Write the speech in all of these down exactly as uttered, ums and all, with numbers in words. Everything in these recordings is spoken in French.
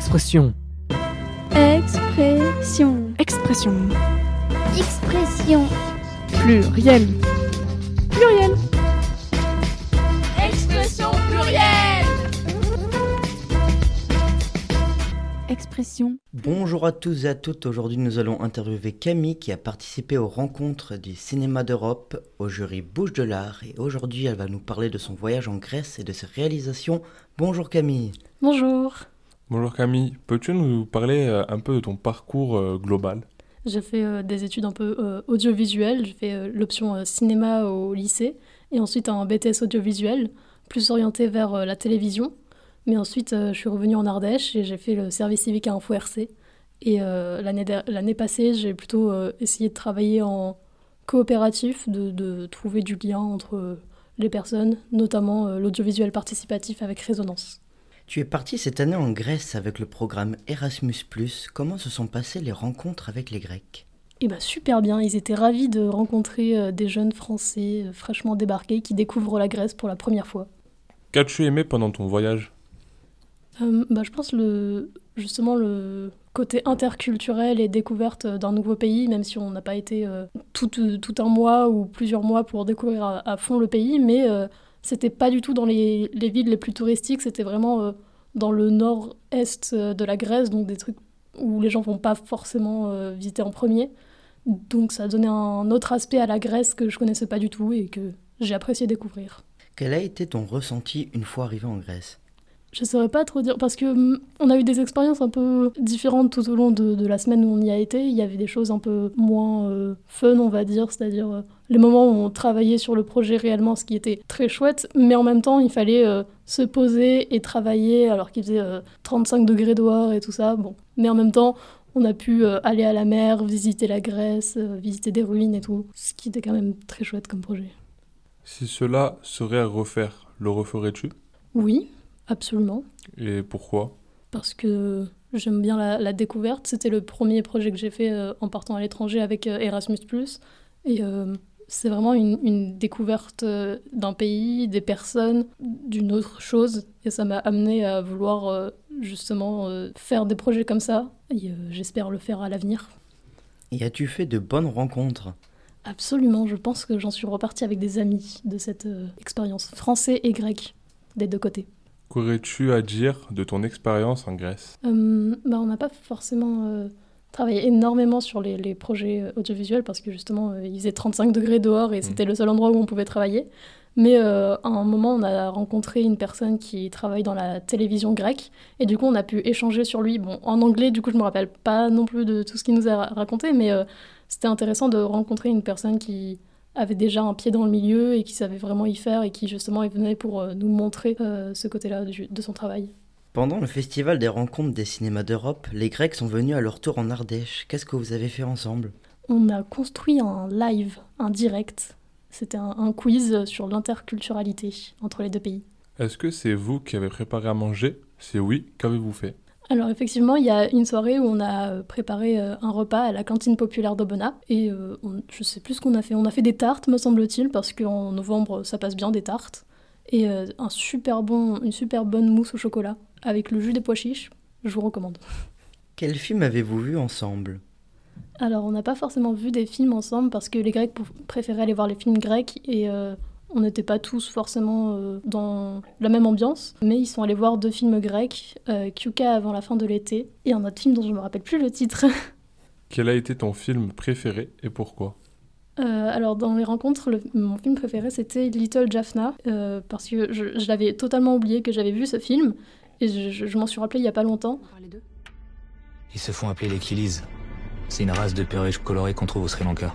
Expression. Expression. Expression. Expression. Pluriel. Pluriel. Expression plurielle. Expression. Bonjour à tous et à toutes, aujourd'hui nous allons interviewer Camille qui a participé aux rencontres du cinéma d'Europe au jury Bouche de l'Art et aujourd'hui elle va nous parler de son voyage en Grèce et de ses réalisations. Bonjour Camille. Bonjour. Bonjour Camille, peux-tu nous parler euh, un peu de ton parcours euh, global ? J'ai fait euh, des études un peu euh, audiovisuelles, j'ai fait euh, l'option euh, cinéma au lycée et ensuite un B T S audiovisuel, plus orienté vers euh, la télévision. Mais ensuite euh, je suis revenue en Ardèche et j'ai fait le service civique à Info R C. Et euh, l'année, der- l'année passée, j'ai plutôt euh, essayé de travailler en coopératif, de, de trouver du lien entre euh, les personnes, notamment euh, l'audiovisuel participatif avec Résonance. Tu es parti cette année en Grèce avec le programme Erasmus plus. Comment se sont passées les rencontres avec les Grecs ? Eh ben, super bien, ils étaient ravis de rencontrer euh, des jeunes Français euh, fraîchement débarqués qui découvrent la Grèce pour la première fois. Qu'as-tu aimé pendant ton voyage ? Euh, bah, je pense le, justement le côté interculturel et découverte d'un nouveau pays, même si on n'a pas été euh, tout, tout un mois ou plusieurs mois pour découvrir à, à fond le pays, mais euh, c'était pas du tout dans les, les villes les plus touristiques, c'était vraiment euh, dans le nord-est de la Grèce, donc des trucs où les gens vont pas forcément euh, visiter en premier. Donc ça a donné un autre aspect à la Grèce que je connaissais pas du tout et que j'ai apprécié découvrir. Quel a été ton ressenti une fois arrivé en Grèce ? Je ne saurais pas trop dire, parce que hum, on a eu des expériences un peu différentes tout au long de, de la semaine où on y a été. Il y avait des choses un peu moins euh, fun, on va dire, c'est-à-dire euh, les moments où on travaillait sur le projet réellement, ce qui était très chouette, mais en même temps, il fallait euh, se poser et travailler alors qu'il faisait euh, trente-cinq degrés dehors et tout ça. Bon. Mais en même temps, on a pu euh, aller à la mer, visiter la Grèce, euh, visiter des ruines et tout, ce qui était quand même très chouette comme projet. Si cela serait à refaire, le referais-tu ? Oui. Absolument. Et pourquoi ? Parce que j'aime bien la, la découverte. C'était le premier projet que j'ai fait euh, en partant à l'étranger avec euh, Erasmus plus. Et euh, c'est vraiment une, une découverte euh, d'un pays, des personnes, d'une autre chose. Et ça m'a amené à vouloir euh, justement euh, faire des projets comme ça. Et euh, j'espère le faire à l'avenir. Et as-tu fait de bonnes rencontres ? Absolument. Je pense que j'en suis repartie avec des amis de cette euh, expérience, français et grec, des deux côtés. Qu'aurais-tu à dire de ton expérience en Grèce ? euh, bah, On n'a pas forcément euh, travaillé énormément sur les, les projets audiovisuels parce que justement, euh, il faisait trente-cinq degrés dehors et mmh. c'était le seul endroit où on pouvait travailler. Mais euh, à un moment, on a rencontré une personne qui travaille dans la télévision grecque et du coup, on a pu échanger sur lui. Bon, en anglais, du coup, je ne me rappelle pas non plus de tout ce qu'il nous a raconté, mais euh, c'était intéressant de rencontrer une personne qui avait déjà un pied dans le milieu et qui savait vraiment y faire et qui justement venait pour euh, nous montrer euh, ce côté-là de, de son travail. Pendant le festival des rencontres des cinémas d'Europe, les Grecs sont venus à leur tour en Ardèche. Qu'est-ce que vous avez fait ensemble ? On a construit un live, un direct. C'était un, un quiz sur l'interculturalité entre les deux pays. Est-ce que c'est vous qui avez préparé à manger ? Si oui, qu'avez-vous fait ? Alors effectivement, il y a une soirée où on a préparé un repas à la cantine populaire d'Aubenas et euh, on, je sais plus ce qu'on a fait. On a fait des tartes, me semble-t-il, parce qu'en novembre, ça passe bien des tartes. Et euh, un super bon, une super bonne mousse au chocolat avec le jus des pois chiches, je vous recommande. Quel film avez-vous vu ensemble ? Alors on n'a pas forcément vu des films ensemble parce que les Grecs préféraient aller voir les films grecs et euh, on n'était pas tous forcément euh, dans la même ambiance, mais ils sont allés voir deux films grecs, euh, Kyuka avant la fin de l'été, et un autre film dont je ne me rappelle plus le titre. Quel a été ton film préféré et pourquoi ? euh, Alors dans les rencontres, le, mon film préféré c'était Little Jaffna, euh, parce que je, je l'avais totalement oublié que j'avais vu ce film, et je, je, je m'en suis rappelé il n'y a pas longtemps. Ils se font appeler les Kilis. C'est une race de perruches colorées qu'on trouve au Sri Lanka.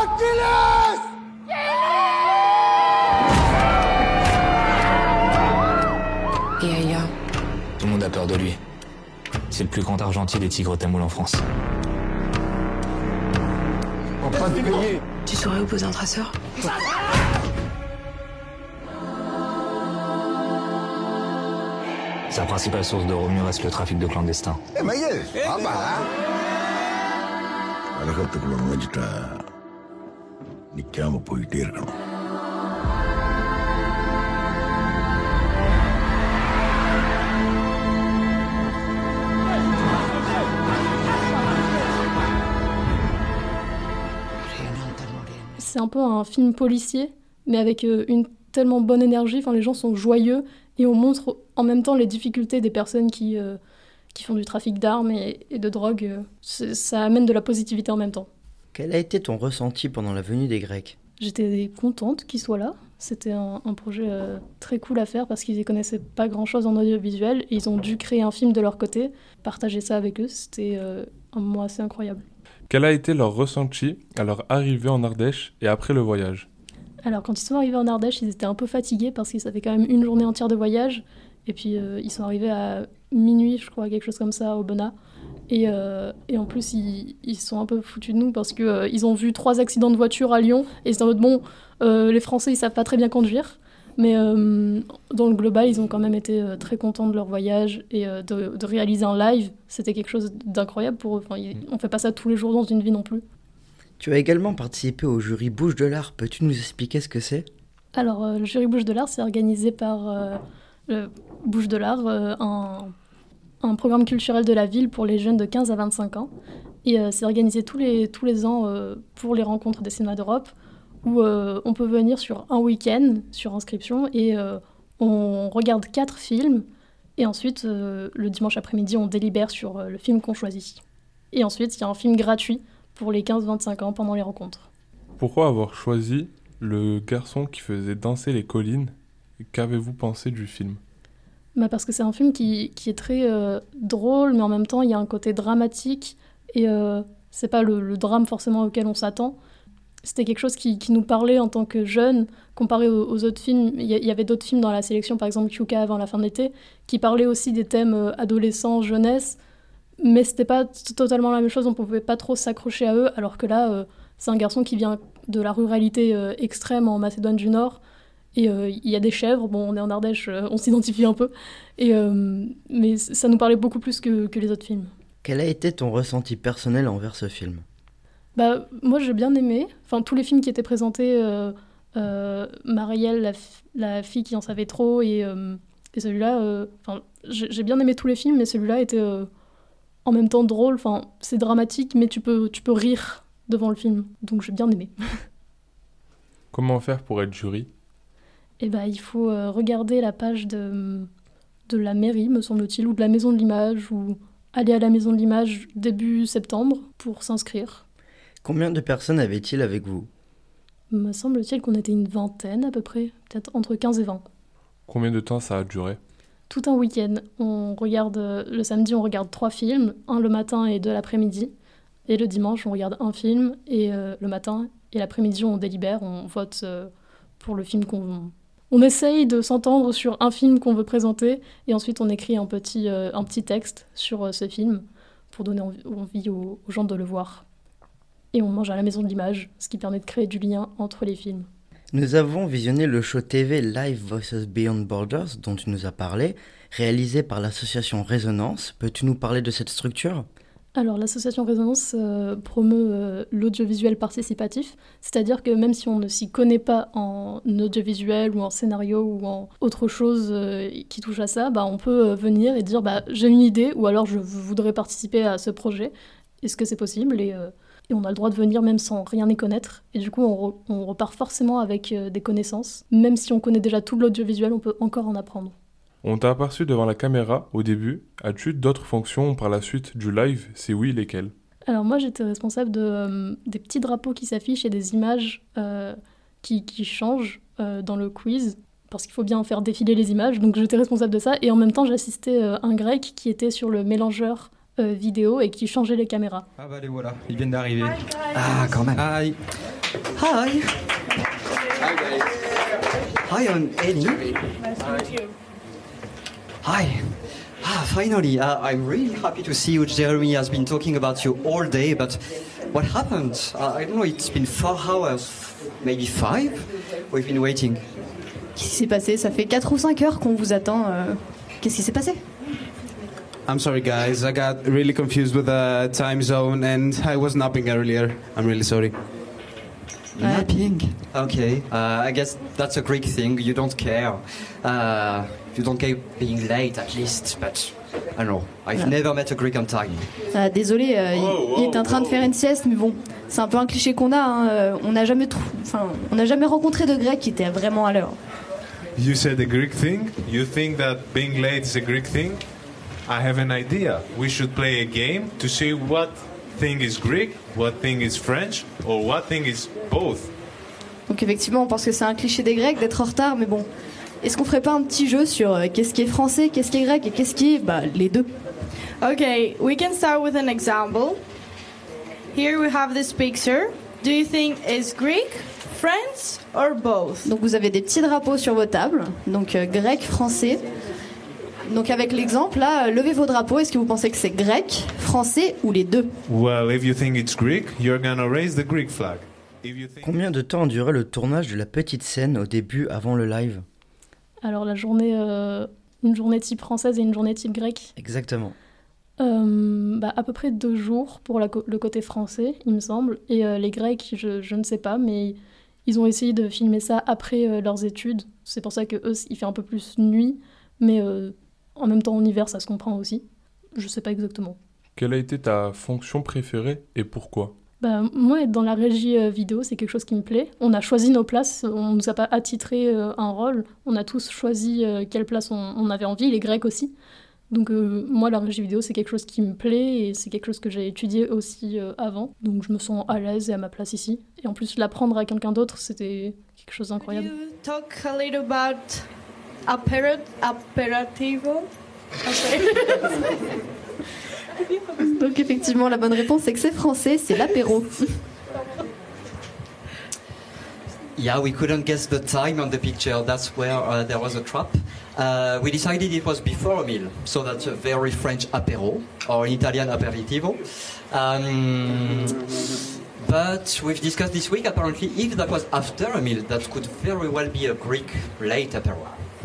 Et Aya ? Tout le monde a peur de lui. C'est le plus grand argentier des tigres tamouls en France. En train de payer. Tu saurais où poser un traceur ? Sa principale source de revenus reste le trafic de clandestins. Eh, Mayel, ah bah là. அழகத்துக்குள்ள நுழைஞ்சிட்டா நிக்காம போயிட்டே இருக்கணும். c'est un peu un film policier, mais avec euh, une tellement bonne énergie. Enfin, les gens sont joyeux et on montre en même temps les difficultés des personnes qui, euh, qui font du trafic d'armes et, et de drogue. Euh, ça amène de la positivité en même temps. Quel a été ton ressenti pendant la venue des Grecs ? J'étais contente qu'ils soient là. C'était un, un projet euh, très cool à faire parce qu'ils ne connaissaient pas grand-chose en audiovisuel et ils ont dû créer un film de leur côté, partager ça avec eux. C'était euh, un moment assez incroyable. Quel a été leur ressenti à leur arrivée en Ardèche et après le voyage ? Alors, quand ils sont arrivés en Ardèche, ils étaient un peu fatigués parce qu'ils avaient quand même une journée entière de voyage. Et puis, euh, ils sont arrivés à minuit, je crois, quelque chose comme ça, au Bena. Et, euh, et en plus, ils, ils sont un peu foutus de nous parce qu'ils euh, ont vu trois accidents de voiture à Lyon. Et c'est en mode, bon, euh, les Français, ils savent pas très bien conduire. Mais euh, dans le global, ils ont quand même été euh, très contents de leur voyage. Et euh, de, de réaliser un live, c'était quelque chose d'incroyable pour eux. Enfin, ils, on fait pas ça tous les jours dans une vie non plus. Tu as également participé au jury Bouche de l'Art. Peux-tu nous expliquer ce que c'est ? Alors, euh, le jury Bouche de l'Art, c'est organisé par euh, le Bouche de l'Art, euh, un, un programme culturel de la ville pour les jeunes de quinze à vingt-cinq ans. Et euh, c'est organisé tous les, tous les ans euh, pour les rencontres des cinémas d'Europe, où euh, on peut venir sur un week-end, sur inscription, et euh, on regarde quatre films. Et ensuite, euh, le dimanche après-midi, on délibère sur euh, le film qu'on choisit. Et ensuite, il y a un film gratuit pour les quinze à vingt-cinq ans pendant les rencontres. Pourquoi avoir choisi le garçon qui faisait danser les collines ? Et qu'avez-vous pensé du film ? Bah parce que c'est un film qui, qui est très euh, drôle, mais en même temps, il y a un côté dramatique. Et euh, c'est pas le, le drame forcément auquel on s'attend. C'était quelque chose qui, qui nous parlait en tant que jeunes, comparé aux, aux autres films. Il y, y avait d'autres films dans la sélection, par exemple Kyuka avant la fin de l'été, qui parlaient aussi des thèmes euh, adolescents, jeunesse. Mais c'était pas t- totalement la même chose, on pouvait pas trop s'accrocher à eux, alors que là, euh, c'est un garçon qui vient de la ruralité euh, extrême en Macédoine du Nord, et il euh, y a des chèvres, bon, on est en Ardèche, euh, on s'identifie un peu, et, euh, mais ça nous parlait beaucoup plus que, que les autres films. Quel a été ton ressenti personnel envers ce film ? Bah, moi, j'ai bien aimé, enfin, tous les films qui étaient présentés, euh, euh, Marielle, la, f- la fille qui en savait trop, et, euh, et celui-là, euh, j'ai, j'ai bien aimé tous les films, mais celui-là était... Euh, en même temps drôle, enfin, c'est dramatique, mais tu peux, tu peux rire devant le film. Donc j'ai bien aimé. Comment faire pour être jury ? Eh ben, il faut euh, regarder la page de, de la mairie, me semble-t-il, ou de la maison de l'image, ou aller à la maison de l'image début septembre pour s'inscrire. Combien de personnes avait-il avec vous ? Me semble-t-il qu'on était une vingtaine à peu près, peut-être entre quinze et vingt. Combien de temps ça a duré ? Tout un week-end. On regarde, le samedi, on regarde trois films, un le matin et deux l'après-midi. Et le dimanche, on regarde un film, et euh, le matin et l'après-midi, on délibère, on vote euh, pour le film qu'on veut. On essaye de s'entendre sur un film qu'on veut présenter, et ensuite on écrit un petit, euh, un petit texte sur euh, ce film pour donner envie, envie aux, aux gens de le voir. Et on mange à la maison de l'image, ce qui permet de créer du lien entre les films. Nous avons visionné le show T V Live Voices Beyond Borders dont tu nous as parlé, réalisé par l'association Résonance. Peux-tu nous parler de cette structure ? Alors, l'association Résonance euh, promeut euh, l'audiovisuel participatif, c'est-à-dire que même si on ne s'y connaît pas en audiovisuel ou en scénario ou en autre chose euh, qui touche à ça, bah, on peut euh, venir et dire bah, « j'ai une idée » ou alors « je voudrais participer à ce projet, est-ce que c'est possible ?» et, euh, et on a le droit de venir même sans rien y connaître. Et du coup, on, re- on repart forcément avec euh, des connaissances. Même si on connaît déjà tout l'audiovisuel, on peut encore en apprendre. On t'a aperçu devant la caméra au début. As-tu d'autres fonctions par la suite du live ? Si oui, lesquelles ? Alors moi, j'étais responsable de, euh, des petits drapeaux qui s'affichent et des images euh, qui, qui changent euh, dans le quiz, parce qu'il faut bien faire défiler les images. Donc j'étais responsable de ça. Et en même temps, j'assistais euh, un grec qui était sur le mélangeur euh, vidéo et qui changeait les caméras. Ah bah les voilà, ils viennent d'arriver. Hi, ah, quand même. Hi. Hi. Hi, guys. Hi, I'm Eddie. Nice to meet you. Hi. Ah, finally. Uh, I'm really happy to see you. Jeremy has been talking about you all day, but what happened? Uh, I don't know, it's been four hours, maybe five? We've been waiting. Qu'est-ce qui s'est passé ? Ça fait quatre ou cinq heures qu'on vous attend. Euh... Qu'est-ce qui s'est passé ? I'm sorry guys, I got really confused with the time zone and I was napping earlier. I'm really sorry. Napping? Okay, uh, I guess that's a Greek thing, you don't care. Uh, you don't care being late at least, but I don't know. I've Yeah. never met a Greek on time. Ah, désolé, euh, il, il est en train de faire une sieste, mais bon, c'est un peu un cliché qu'on a. Hein. euh, On n'a jamais, trou- enfin, on n'a jamais rencontré de Grec qui était vraiment à l'heure. You said a Greek thing? You think that being late is a Greek thing? I have an idea. We should play a game to see what thing is Greek, what thing is French, or what thing is both. Donc effectivement, on pense que c'est un cliché des Grecs d'être en retard, mais bon, est-ce qu'on ferait pas un petit jeu sur euh, qu'est-ce qui est français, qu'est-ce qui est grec et qu'est-ce qui est bah, les deux? Okay, we can start with an example. Here we have this picture. Do you think it's Greek, French, or both? Donc vous avez des petits drapeaux sur vos tables, donc euh, grec, français. Donc avec l'exemple là, euh, levez vos drapeaux. Est-ce que vous pensez que c'est grec, français ou les deux? Well, if you think it's Greek, you're gonna raise the Greek flag. If you think Combien de temps a duré le tournage de la petite scène au début avant le live? Alors la journée, euh, une journée type française et une journée type grecque. Exactement. Euh, bah, à peu près deux jours pour la co- le côté français, il me semble. Et euh, les Grecs, je, je ne sais pas, mais ils ont essayé de filmer ça après euh, leurs études. C'est pour ça que eux, il fait un peu plus nuit, mais euh, en même temps en hiver, ça se comprend aussi. Je sais pas exactement. Quelle a été ta fonction préférée et pourquoi? Bah, moi, être dans la régie euh, vidéo, c'est quelque chose qui me plaît. On a choisi nos places, on nous a pas attitré euh, un rôle. On a tous choisi euh, quelle place on, on avait envie, les Grecs aussi. Donc euh, moi, la régie vidéo, c'est quelque chose qui me plaît et c'est quelque chose que j'ai étudié aussi euh, avant. Donc je me sens à l'aise et à ma place ici. Et en plus, l'apprendre à quelqu'un d'autre, c'était quelque chose d'incroyable. You talk a little about aperit aperitivo. Donc effectivement, la bonne réponse c'est que c'est français, c'est l'apéro. Yeah, we couldn't guess the time on the picture. That's where uh, there was a trap. Uh, we decided it was before a meal, so that's a very French apéro, or in Italian aperitivo. Um, but we've discussed this week, apparently, if that was after a meal, that could very well be a Greek late apéro.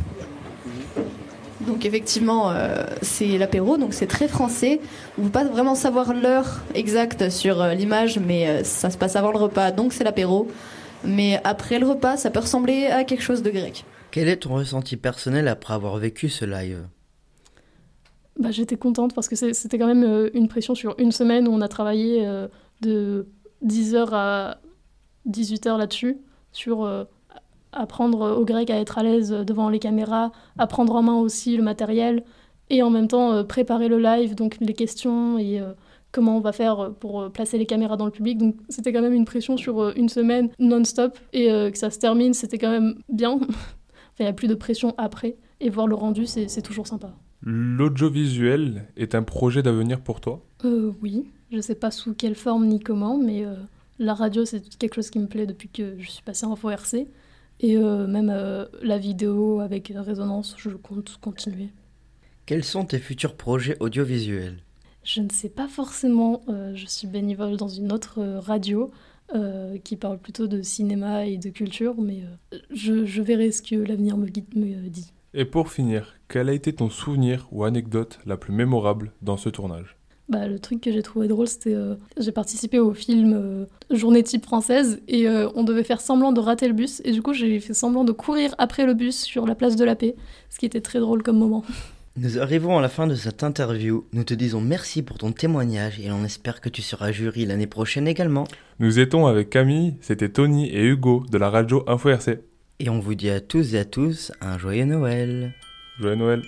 Donc effectivement, euh, c'est l'apéro, donc c'est très français. On ne peut pas vraiment savoir l'heure exacte sur euh, l'image, mais euh, ça se passe avant le repas, donc c'est l'apéro. Mais après le repas, ça peut ressembler à quelque chose de grec. Quel est ton ressenti personnel après avoir vécu ce live? Bah, j'étais contente parce que c'est- c'était quand même euh, une pression sur une semaine où on a travaillé euh, de dix heures à dix-huit heures là-dessus, sur euh, apprendre aux Grecs à être à l'aise devant les caméras, à prendre en main aussi le matériel et en même temps euh, préparer le live, donc les questions et euh, comment on va faire pour euh, placer les caméras dans le public. Donc c'était quand même une pression sur euh, une semaine non-stop et euh, que ça se termine, c'était quand même bien. Enfin, il n'y a plus de pression après et voir le rendu, c'est c'est toujours sympa. L'audiovisuel est un projet d'avenir pour toi? Euh, oui, je sais pas sous quelle forme ni comment, mais euh, la radio c'est quelque chose qui me plaît depuis que je suis passée en Info R C. Et euh, même euh, la vidéo avec Résonance, je compte continuer. Quels sont tes futurs projets audiovisuels? Je ne sais pas forcément, euh, je suis bénévole dans une autre euh, radio euh, qui parle plutôt de cinéma et de culture, mais euh, je, je verrai ce que l'avenir me, guide- me dit. Et pour finir, quel a été ton souvenir ou anecdote la plus mémorable dans ce tournage? Bah, le truc que j'ai trouvé drôle, c'était euh, j'ai participé au film euh, Journée type française et euh, on devait faire semblant de rater le bus et du coup j'ai fait semblant de courir après le bus sur la place de la Paix, ce qui était très drôle comme moment. Nous arrivons à la fin de cette interview. Nous te disons merci pour ton témoignage et on espère que tu seras jury l'année prochaine également. Nous étions avec Camille, c'était Tony et Hugo de la radio Info R C. Et on vous dit à tous et à tous un joyeux Noël. Joyeux Noël.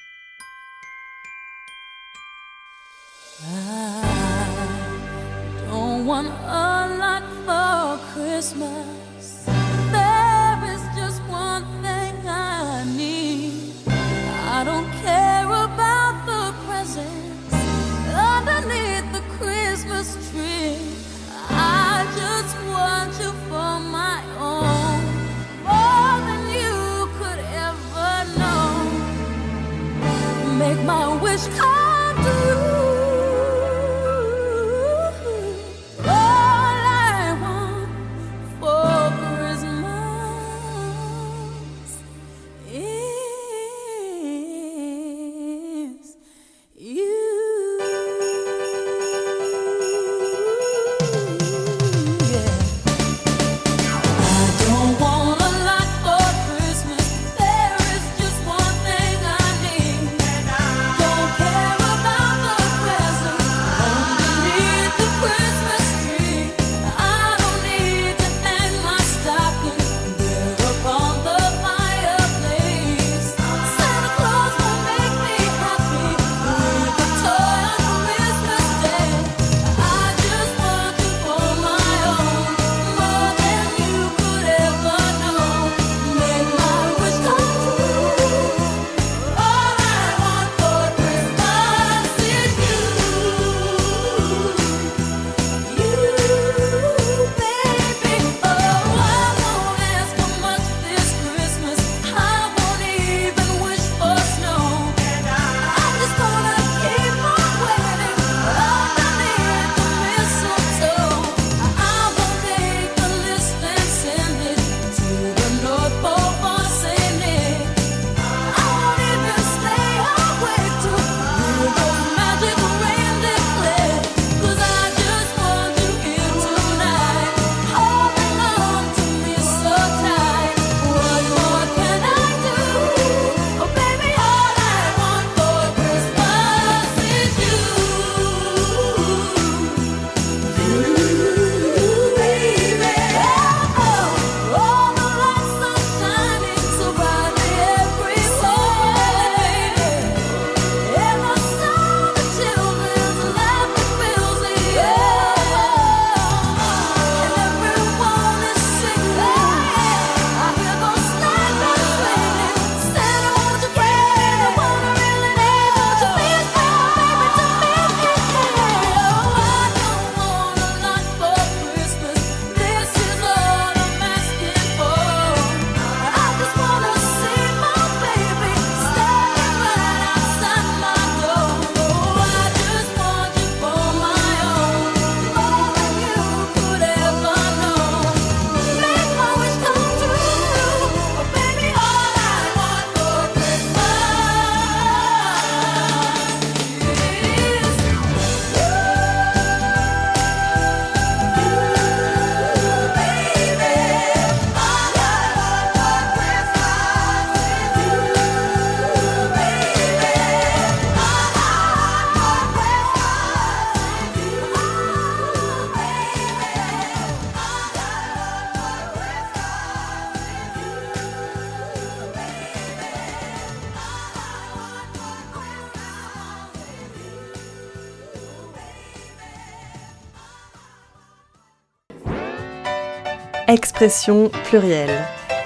I don't want a lot for Christmas. There is just one thing I need. I don't care about the presents underneath the Christmas tree. I just want you for my own, more than you could ever know. Make my wish come true. One thing Expression plurielle.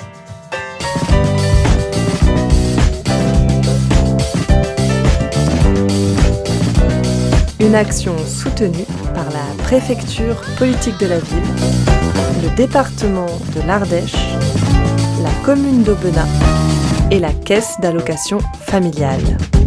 Une action soutenue par la préfecture politique de la ville, le département de l'Ardèche, la commune d'Aubenas et la caisse d'allocation familiale.